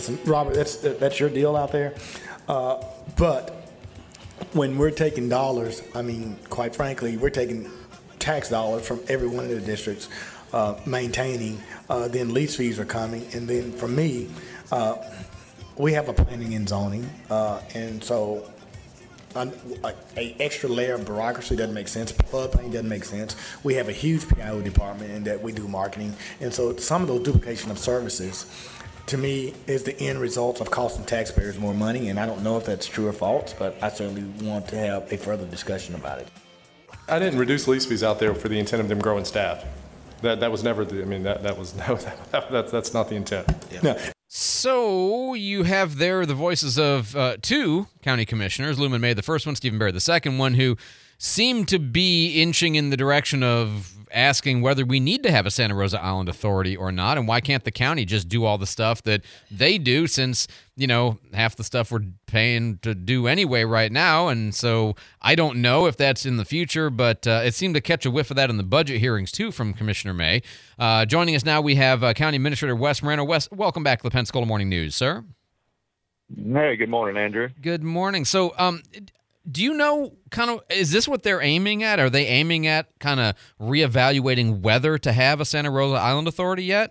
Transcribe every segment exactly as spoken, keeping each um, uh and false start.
listen, Robert, that's that's your deal out there. Uh, but when we're taking dollars, I mean, quite frankly, we're taking tax dollars from every one of the districts, uh, maintaining. Uh, then lease fees are coming, and then for me, uh, we have a planning and zoning, uh, and so. An a, a extra layer of bureaucracy doesn't make sense. Floodplain doesn't make sense. We have a huge P I O department in that we do marketing, and so some of those duplication of services, to me, is the end result of costing taxpayers more money. And I don't know if that's true or false, but I certainly want to have a further discussion about it. I didn't reduce lease fees out there for the intent of them growing staff. That that was never the. I mean, that that was that, that, that that's not the intent. Yeah. No. So you have there the voices of uh, two county commissioners, Luman May, the first one, Stephen Barry, the second one, who seem to be inching in the direction of asking whether we need to have a Santa Rosa Island Authority or not, and why can't the county just do all the stuff that they do, since, you know, half the stuff we're paying to do anyway right now. And so I don't know if that's in the future, but uh, it seemed to catch a whiff of that in the budget hearings, too, from Commissioner May. Uh, joining us now, we have uh, County Administrator Wes Moreno. Wes, welcome back to the Pensacola Morning News, sir. Hey, good morning, Andrew. Good morning. So, um, do you know kind of, is this what they're aiming at? Are they aiming at kind of reevaluating whether to have a Santa Rosa Island Authority yet?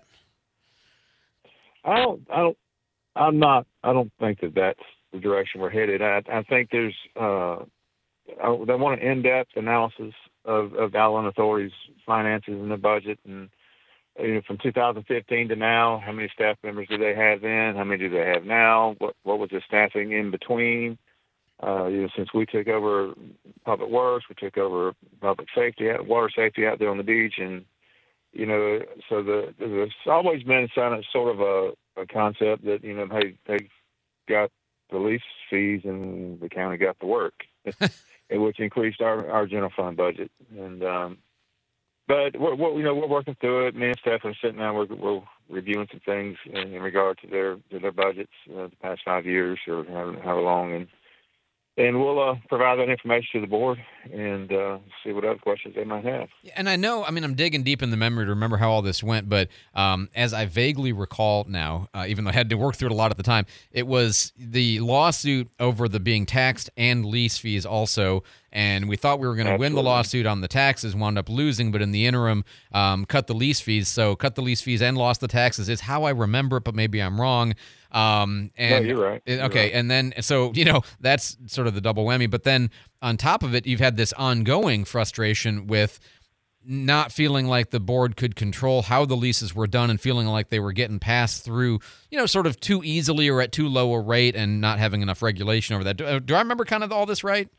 I don't, I don't, I'm not, I don't think that that's the direction we're headed. I, I think there's, uh, I, they want an in-depth analysis of, of the Island Authority's finances and the budget. And, you know, from two thousand fifteen to now, how many staff members do they have then? How many do they have now? What, what was the staffing in between? Uh, you know, since we took over public works, we took over public safety, water safety out there on the beach, and you know, so the there's always been sort of a, a concept that, you know, hey, they got the lease fees and the county got the work, which increased our, our general fund budget. And um, but we're, we're you know we're working through it. Me and Steph are sitting down. We're, we're reviewing some things in, in regard to their to their budgets uh, the past five years or however, however long, and. And we'll uh, provide that information to the board and uh, see what other questions they might have. And I know, I mean, I'm digging deep in the memory to remember how all this went, but um, as I vaguely recall now, uh, even though I had to work through it a lot at the time, it was the lawsuit over the being taxed and lease fees also, and we thought we were going to win the lawsuit on the taxes, wound up losing, but in the interim, um, cut the lease fees. So cut the lease fees and lost the taxes is how I remember it, but maybe I'm wrong. Um, and, no, you're right. You're okay, right. And then, so, you know, that's sort of the double whammy. But then on top of it, you've had this ongoing frustration with not feeling like the board could control how the leases were done and feeling like they were getting passed through, you know, sort of too easily or at too low a rate and not having enough regulation over that. Do, do I remember kind of all this right?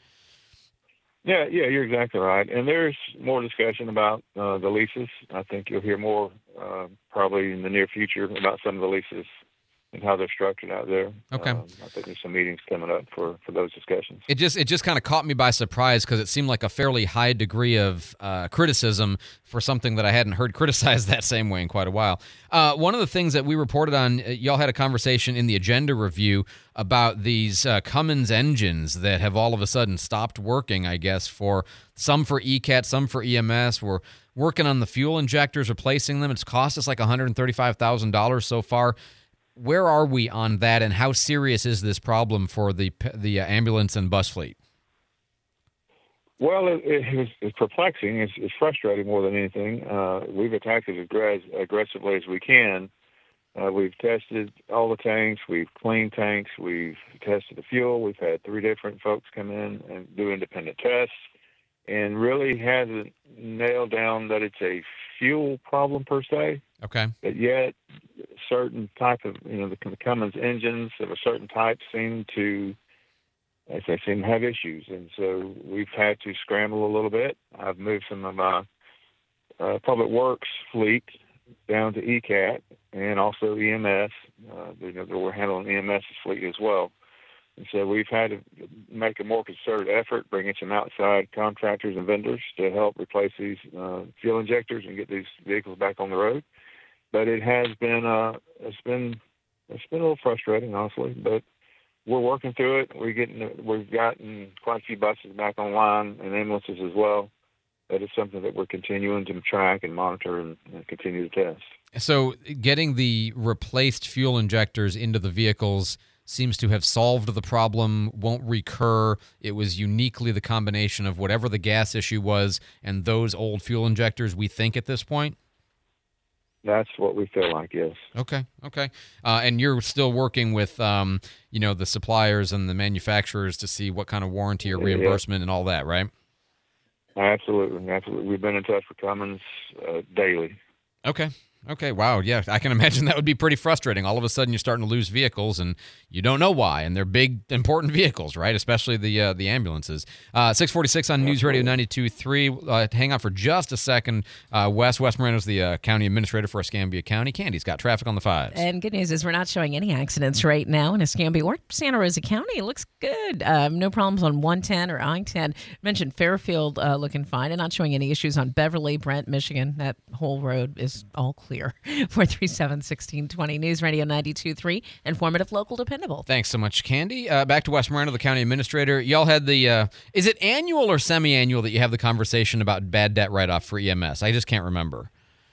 Yeah, yeah, you're exactly right. And there's more discussion about uh, the leases. I think you'll hear more uh, probably in the near future about some of the leases and how they're structured out there. Okay. Um, I think there's some meetings coming up for, for those discussions. It just it just kind of caught me by surprise because it seemed like a fairly high degree of uh, criticism for something that I hadn't heard criticized that same way in quite a while. Uh, one of the things that we reported on, y'all had a conversation in the agenda review about these uh, Cummins engines that have all of a sudden stopped working, I guess, for some for E C A T, some for E M S. We're working on the fuel injectors, replacing them. It's cost us like one hundred thirty-five thousand dollars so far. Where are we on that, and how serious is this problem for the the ambulance and bus fleet? Well, it, it, it's perplexing. It's, it's frustrating more than anything. Uh, we've attacked it as aggressively as we can. Uh, we've tested all the tanks. We've cleaned tanks. We've tested the fuel. We've had three different folks come in and do independent tests, and really hasn't nailed down that it's a fuel problem per se. Okay. But yet, certain type of, you know, the, the Cummins engines of a certain type seem to, as they seem to have issues. And so we've had to scramble a little bit. I've moved some of my uh, public works fleet down to E C A T and also E M S. Uh, you know, we're handling EMS's fleet as well. And so we've had to make a more concerted effort, bring in some outside contractors and vendors to help replace these uh, fuel injectors and get these vehicles back on the road. But it has been, uh, it's been, it's been a little frustrating, honestly. But we're working through it. We're getting, we've gotten quite a few buses back online and ambulances as well. That is something that we're continuing to track and monitor and, and continue to test. So getting the replaced fuel injectors into the vehicles seems to have solved the problem, won't recur. It was uniquely the combination of whatever the gas issue was and those old fuel injectors, we think, at this point? That's what we feel like, yes. Okay, okay. Uh, and you're still working with, um, you know, the suppliers and the manufacturers to see what kind of warranty or reimbursement yeah. and all that, right? Absolutely, absolutely. We've been in touch with Cummins uh, daily. Okay. Okay, wow, yeah, I can imagine that would be pretty frustrating. All of a sudden, you're starting to lose vehicles, and you don't know why, and they're big, important vehicles, right? Especially the uh, the ambulances. Uh, six forty-six on News Radio ninety-two point three. Uh, hang on for just a second. Uh, Wes, Wes Moreno's the uh, county administrator for Escambia County. Candy's got traffic on the fives. And good news is we're not showing any accidents right now in Escambia or Santa Rosa County. It looks good. Um, no problems on one ten or I ten. Mentioned Fairfield uh, looking fine, and not showing any issues on Beverly, Brent, Michigan. That whole road is all clear. four three seven, one six two zero. News Radio ninety-two point three. Informative, local, dependable. Thanks so much, Candy. Uh, back to Wes Moreno, the county administrator. Y'all had the, uh, is it annual or semi-annual that you have the conversation about bad debt write-off for E M S? I just can't remember.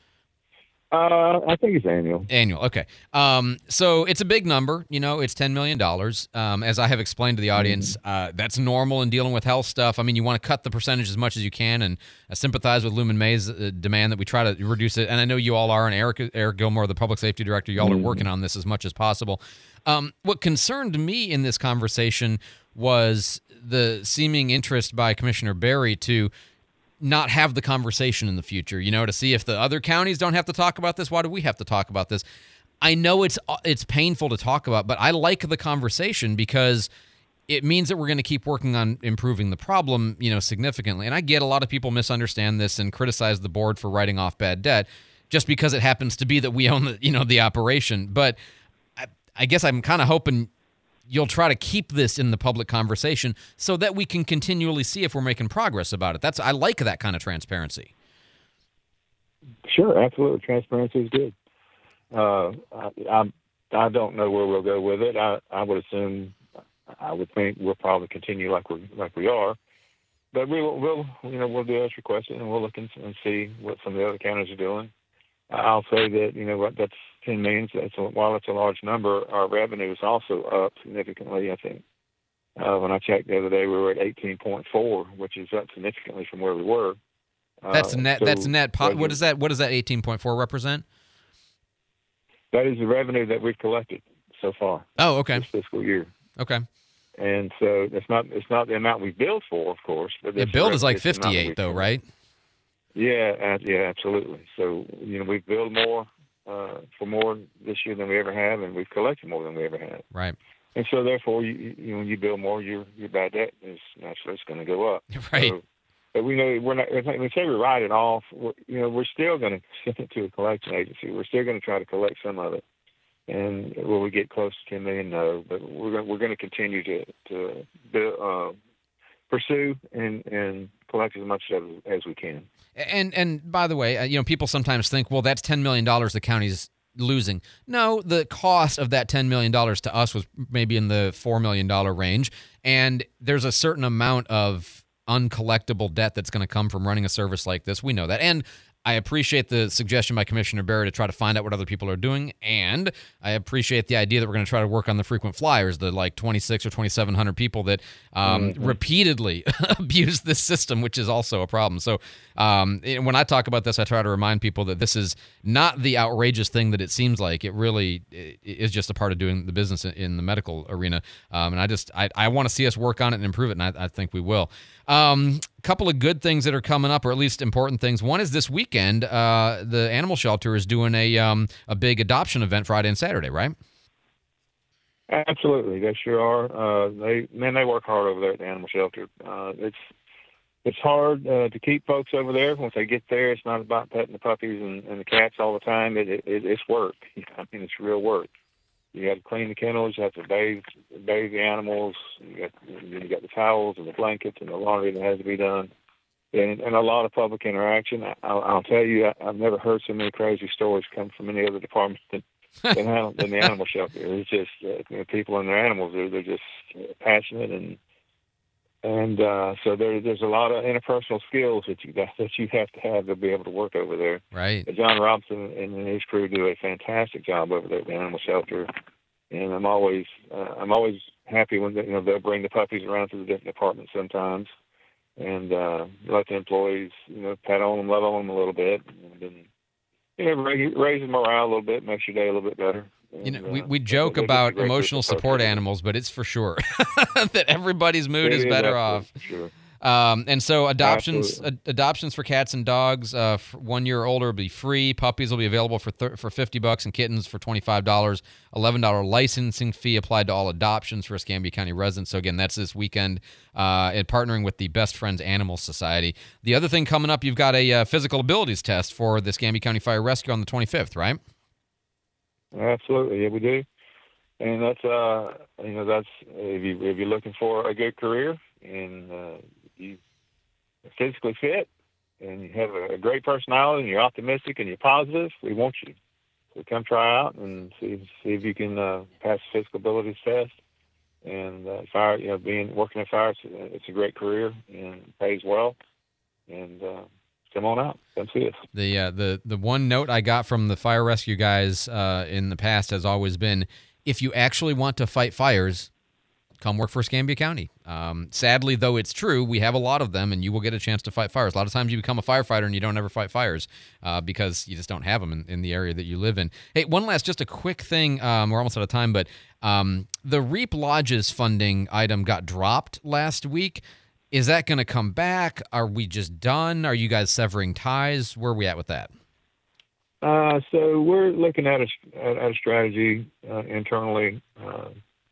Uh, I think it's annual. Annual, okay. Um, so it's a big number. You know, it's ten million dollars. Um, as I have explained to the audience, uh, that's normal in dealing with health stuff. I mean, you want to cut the percentage as much as you can, and I sympathize with Lumen May's uh, demand that we try to reduce it. And I know you all are, and Eric, Eric Gilmore, the public safety director, y'all mm-hmm. are working on this as much as possible. Um, what concerned me in this conversation was the seeming interest by Commissioner Berry to not have the conversation in the future, you know, to see if the other counties don't have to talk about this. Why do we have to talk about this? I know it's it's painful to talk about, but I like the conversation because it means that we're going to keep working on improving the problem, you know, significantly. And I get a lot of people misunderstand this and criticize the board for writing off bad debt just because it happens to be that we own the, you know, the operation. But I, I guess I'm kind of hoping you'll try to keep this in the public conversation so that we can continually see if we're making progress about it. That's I like that kind of transparency. Sure, absolutely. Transparency is good. Uh, I, I I don't know where we'll go with it. I, I would assume, I would think we'll probably continue like we like we are, but we will we'll you know we'll do as requested and we'll look and, and see what some of the other counties are doing. I'll say that you know that's ten million. So that's a, while it's a large number, our revenue is also up significantly. I think uh, when I checked the other day, we were at eighteen point four, which is up significantly from where we were. That's uh, net. So that's net. Po- what does that? What does that eighteen point four represent? That is the revenue that we've collected so far. Oh, okay. This fiscal year. Okay. And so it's not it's not the amount we billed for, of course. But the bill is like fifty-eight, though, right? Yeah, uh, yeah, absolutely. So you know we've billed more uh, for more this year than we ever have, and we've collected more than we ever have. Right. And so therefore, you, you when you bill more, your your bad debt is naturally it's going to go up. Right. So, but we know we're not. When we say we write it off, we're, you know, we're still going to send it to a collection agency. We're still going to try to collect some of it. And will we get close to ten million? No, but we're going we're going to continue to to bill, uh, pursue and and collect as much as as we can. And and by the way, you know, people sometimes think, well, that's ten million dollars the county's losing. No, the cost of that ten million dollars to us was maybe in the four million dollars range, and there's a certain amount of uncollectible debt that's going to come from running a service like this. We know that. And I appreciate the suggestion by Commissioner Berry to try to find out what other people are doing, and I appreciate the idea that we're going to try to work on the frequent flyers, the like twenty-six or twenty-seven hundred people that um, mm-hmm. repeatedly abuse this system, which is also a problem. So um, when I talk about this, I try to remind people that this is not the outrageous thing that it seems like. It really is just a part of doing the business in the medical arena, um, and I just I, I want to see us work on it and improve it, and I, I think we will. Um, couple of good things that are coming up, or at least important things. One is this weekend, uh, the animal shelter is doing a um, a big adoption event Friday and Saturday, right? Absolutely, they sure are. Uh, they man, they work hard over there at the animal shelter. Uh, it's it's hard uh, to keep folks over there. Once they get there, it's not about petting the puppies and, and the cats all the time. It, it, it's work. I mean, it's real work. You got to clean the kennels. You have to bathe, bathe the animals. You got, you got the towels and the blankets and the laundry that has to be done, and, and a lot of public interaction. I, I'll, I'll tell you, I, I've never heard so many crazy stories come from any other department than than, than the animal shelter. It's just uh, you know, people and their animals. They're they're just passionate and and uh, so there, there's a lot of interpersonal skills that you that, that you have to have to be able to work over there. Right. But John Robinson and his crew do a fantastic job over there at the animal shelter, and I'm always uh, I'm always happy when they, you know they'll bring the puppies around to the different departments sometimes, and uh, let the employees you know pat on them, love on them a little bit, and then you know raise, raise the morale a little bit, makes your day a little bit better. You know, And, we, uh, we joke they're just a about great group emotional of support folks. animals, but it's for sure that everybody's mood It is better absolutely off. for Sure. Um, and so adoptions Absolutely. ad- adoptions for cats and dogs, uh, f one year or older will be free. Puppies will be available for thir- for fifty bucks, and kittens for twenty five dollars. Eleven dollar licensing fee applied to all adoptions for Escambia County residents. So again, that's this weekend, uh, and partnering with the Best Friends Animal Society. The other thing coming up, you've got a uh, physical abilities test for the Escambia County Fire Rescue on the twenty fifth, right? Absolutely, yeah, we do. And that's uh, you know, that's if you if you're looking for a good career and uh, you are physically fit and you have a, a great personality and you're optimistic and you're positive, we want you. So come try out and see see if you can uh, pass the physical abilities test. And uh, fire, you know, being working in fire, it's a, it's a great career and pays well. And uh, come on out, come see us. The uh, the the one note I got from the fire rescue guys uh, in the past has always been, if you actually want to fight fires, come work for Escambia County. Um, sadly, though it's true, we have a lot of them, and you will get a chance to fight fires. A lot of times you become a firefighter and you don't ever fight fires uh, because you just don't have them in, in the area that you live in. Hey, one last, just a quick thing. Um, we're almost out of time, but um, the REAP Lodges funding item got dropped last week. Is that going to come back? Are we just done? Are you guys severing ties? Where are we at with that? Uh, so we're looking at a, at a strategy uh, internally. Uh,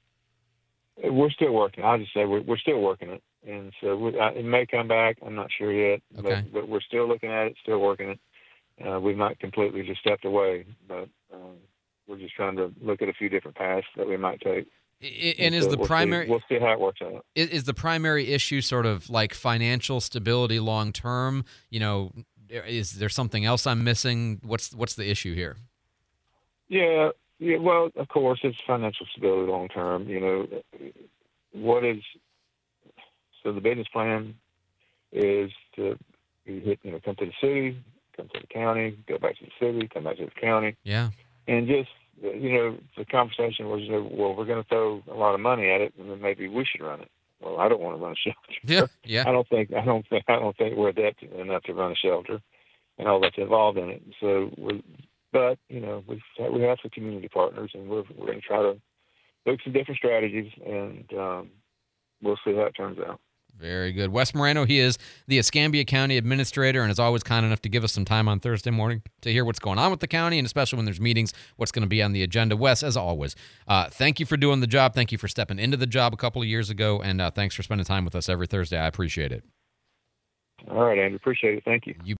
we're still working. I'll just say we're, we're still working it. And so we, uh, it may come back. I'm not sure yet, Okay. but, but we're still looking at it, still working it. Uh, we've not completely just stepped away, but um, we're just trying to look at a few different paths that we might take. I- And is so the we'll primary See, we'll see how it works out. is, is the primary issue sort of like financial stability long term? You know, is there something else I'm missing? What's what's the issue here? Yeah, yeah. Well, of course, it's financial stability long term. You know, what is so the business plan is to you hit, you know, come to the city, come to the county, go back to the city, come back to the county, Yeah. and just you know, the conversation was, you know, well, we're going to throw a lot of money at it, and then maybe we should run it. Well, I don't want to run a shelter. Yeah. Yeah. I don't think I don't think I don't think we're adept enough to run a shelter, and all that's involved in it. So, we, but you know, we we have some community partners, and we're we're going to try to look some different strategies, and um, we'll see how it turns out. Very good. Wes Moreno, he is the Escambia County Administrator and is always kind enough to give us some time on Thursday morning to hear what's going on with the county, and especially when there's meetings, what's going to be on the agenda. Wes, as always, uh, thank you for doing the job. Thank you for stepping into the job a couple of years ago, and uh, thanks for spending time with us every Thursday. I appreciate it. All right, Andrew. Appreciate it. Thank you. You